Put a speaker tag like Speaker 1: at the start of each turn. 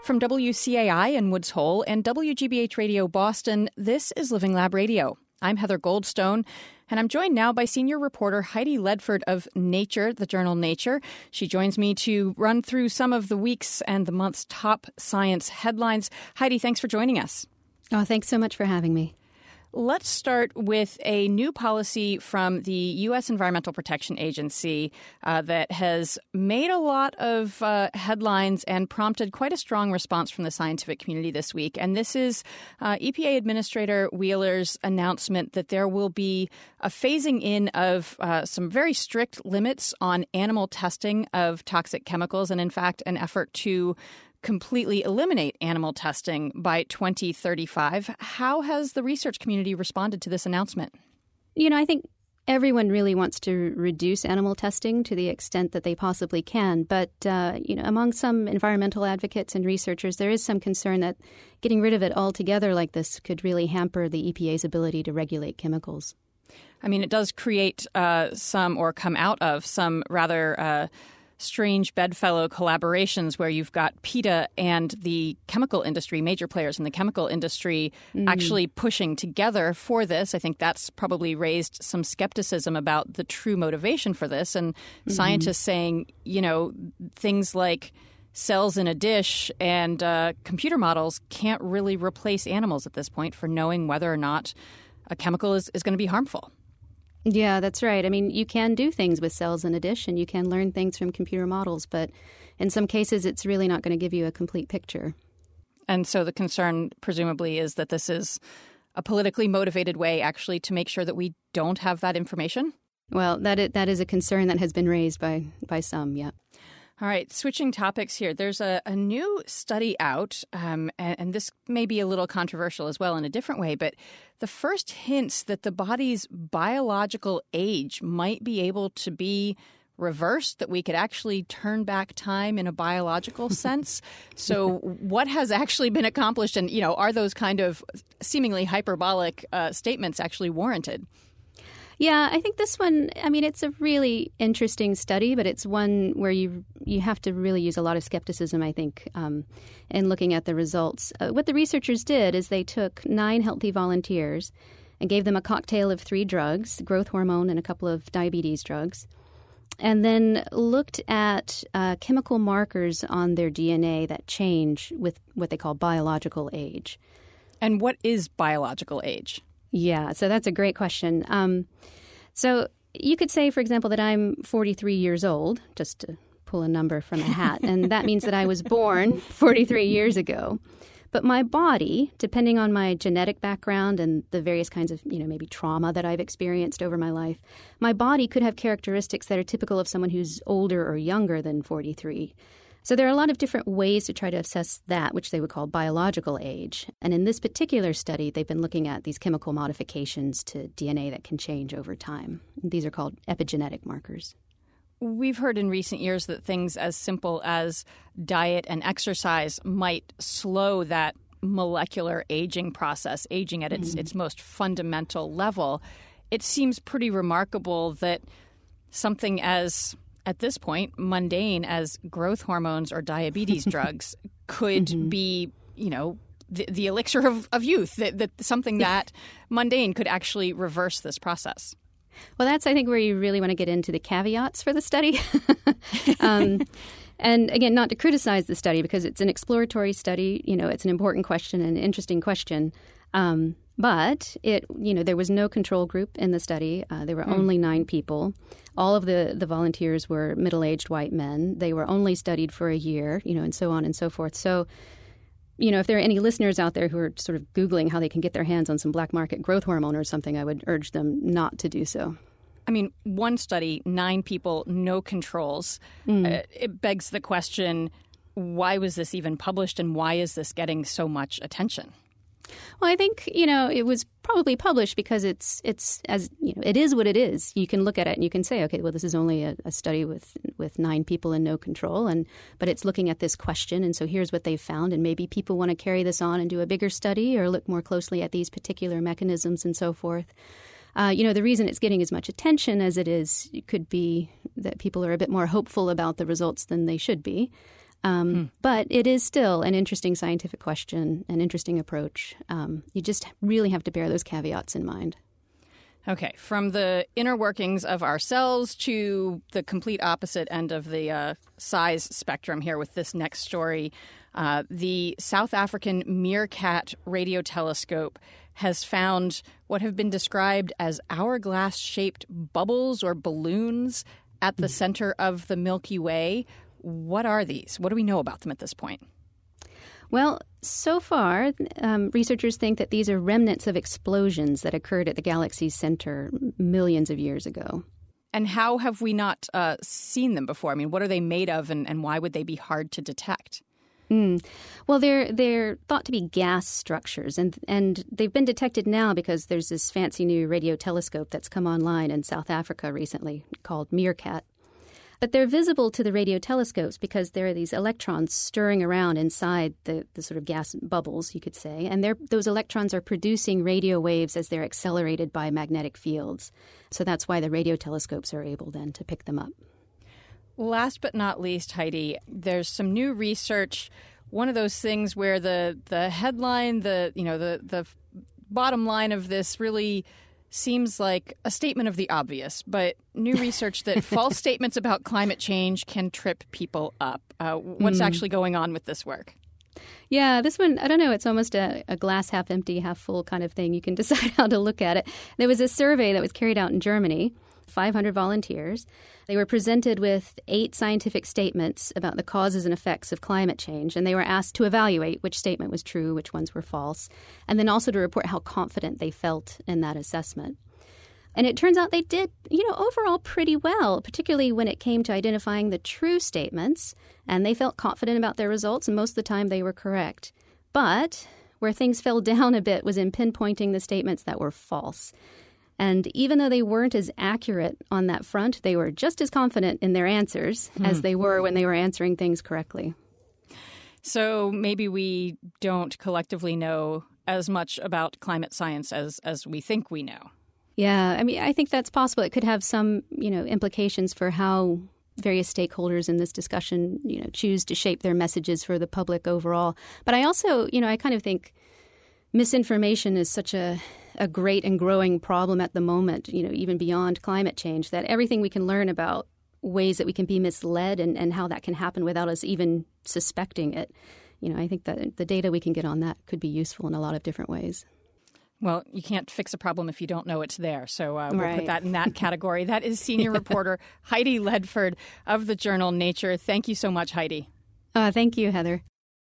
Speaker 1: From WCAI in Woods Hole and WGBH Radio Boston, this is Living Lab Radio. I'm Heather Goldstone, and I'm joined now by senior reporter Heidi Ledford of Nature, the journal Nature. She joins me to run through some of the week's and the month's top science headlines. Heidi, thanks for joining us.
Speaker 2: Oh, thanks so much for having me.
Speaker 1: Let's start with a new policy from the U.S. Environmental Protection Agency that has made a lot of headlines and prompted quite a strong response from the scientific community this week. And this is EPA Administrator Wheeler's announcement that there will be a phasing in of some very strict limits on animal testing of toxic chemicals, and in fact, an effort to completely eliminate animal testing by 2035. How has the research community responded to this announcement?
Speaker 2: You know, I think everyone really wants to reduce animal testing to the extent that they possibly can. But, among some environmental advocates and researchers, there is some concern that getting rid of it altogether like this could really hamper the EPA's ability to regulate chemicals.
Speaker 1: I mean, it does create come out of some rather strange bedfellow collaborations where you've got PETA and the chemical industry, major players in the chemical industry, actually pushing together for this. I think that's probably raised some skepticism about the true motivation for this. And scientists saying, things like cells in a dish and computer models can't really replace animals at this point for knowing whether or not a chemical is going to be harmful.
Speaker 2: Yeah, that's right. I mean, you can do things with cells in a dish and you can learn things from computer models, but in some cases it's really not going to give you a complete picture.
Speaker 1: And so the concern presumably is that this is a politically motivated way actually to make sure that we don't have that information?
Speaker 2: Well, that is a concern that has been raised by some, yeah.
Speaker 1: All right, switching topics here. There's a new study out, and this may be a little controversial as well in a different way, but the first hints that the body's biological age might be able to be reversed, that we could actually turn back time in a biological sense. So what has actually been accomplished, and, are those kind of seemingly hyperbolic statements actually warranted?
Speaker 2: Yeah, I think this one, it's a really interesting study, but it's one where you have to really use a lot of skepticism, I think, in looking at the results. What the researchers did is they took 9 healthy volunteers and gave them a cocktail of 3 drugs, growth hormone and a couple of diabetes drugs, and then looked at chemical markers on their DNA that change with what they call biological age.
Speaker 1: And what is biological age?
Speaker 2: Yeah, so that's a great question. So you could say, for example, that I'm 43 years old, just to pull a number from a hat, and that means that I was born 43 years ago. But my body, depending on my genetic background and the various kinds of, maybe trauma that I've experienced over my life, my body could have characteristics that are typical of someone who's older or younger than 43. So there are a lot of different ways to try to assess that, which they would call biological age. And in this particular study, they've been looking at these chemical modifications to DNA that can change over time. These are called epigenetic markers.
Speaker 1: We've heard in recent years that things as simple as diet and exercise might slow that molecular aging process, aging at its most fundamental level. It seems pretty remarkable that something as, at this point, mundane as growth hormones or diabetes drugs could be, the elixir of youth, that something that mundane could actually reverse this process.
Speaker 2: Well, that's, I think, where you really want to get into the caveats for the study. And again, not to criticize the study because it's an exploratory study. It's an important question and an interesting question. But there was no control group in the study. There were only 9 people. All of the volunteers were middle-aged white men. They were only studied for a year, and so on and so forth. So, if there are any listeners out there who are sort of Googling how they can get their hands on some black market growth hormone or something, I would urge them not to do so.
Speaker 1: I mean, one study, 9 people, no controls. It begs the question, why was this even published and why is this getting so much attention?
Speaker 2: Well, I think, it was probably published because it's as, it is what it is. You can look at it and you can say, okay, well, this is only a study with 9 people and no control, but it's looking at this question, and so here's what they've found, and maybe people want to carry this on and do a bigger study or look more closely at these particular mechanisms and so forth. The reason it's getting as much attention as it is, it could be that people are a bit more hopeful about the results than they should be. But it is still an interesting scientific question, an interesting approach. You just really have to bear those caveats in mind.
Speaker 1: Okay, from the inner workings of our cells to the complete opposite end of the size spectrum here with this next story. The South African Meerkat radio telescope has found what have been described as hourglass-shaped bubbles or balloons at the center of the Milky Way. What are these? What do we know about them at this point?
Speaker 2: Well, so far, researchers think that these are remnants of explosions that occurred at the galaxy's center millions of years ago.
Speaker 1: And how have we not seen them before? I mean, what are they made of, and why would they be hard to detect?
Speaker 2: Well, they're thought to be gas structures, and they've been detected now because there's this fancy new radio telescope that's come online in South Africa recently called Meerkat. But they're visible to the radio telescopes because there are these electrons stirring around inside the sort of gas bubbles, you could say. And those electrons are producing radio waves as they're accelerated by magnetic fields. So that's why the radio telescopes are able then to pick them up.
Speaker 1: Last but not least, Heidi, there's some new research. One of those things where the headline, the bottom line of this really seems like a statement of the obvious, but new research that false statements about climate change can trip people up. What's actually going on with this work?
Speaker 2: Yeah, this one, I don't know, it's almost a glass half empty, half full kind of thing. You can decide how to look at it. There was a survey that was carried out in Germany, 500 volunteers. They were presented with 8 scientific statements about the causes and effects of climate change, and they were asked to evaluate which statement was true, which ones were false, and then also to report how confident they felt in that assessment. And it turns out they did, overall pretty well, particularly when it came to identifying the true statements, and they felt confident about their results, and most of the time they were correct. But where things fell down a bit was in pinpointing the statements that were false. And even though they weren't as accurate on that front, they were just as confident in their answers as they were when they were answering things correctly.
Speaker 1: So maybe we don't collectively know as much about climate science as we think we know.
Speaker 2: Yeah, I mean, I think that's possible. It could have some, implications for how various stakeholders in this discussion, choose to shape their messages for the public overall. But I also, I kind of think misinformation is such a great and growing problem at the moment, even beyond climate change, that everything we can learn about ways that we can be misled and how that can happen without us even suspecting it. I think that the data we can get on that could be useful in a lot of different ways.
Speaker 1: Well, you can't fix a problem if you don't know it's there. So we'll put that in that category. That is senior reporter Heidi Ledford of the journal Nature. Thank you so much, Heidi.
Speaker 2: Thank you, Heather.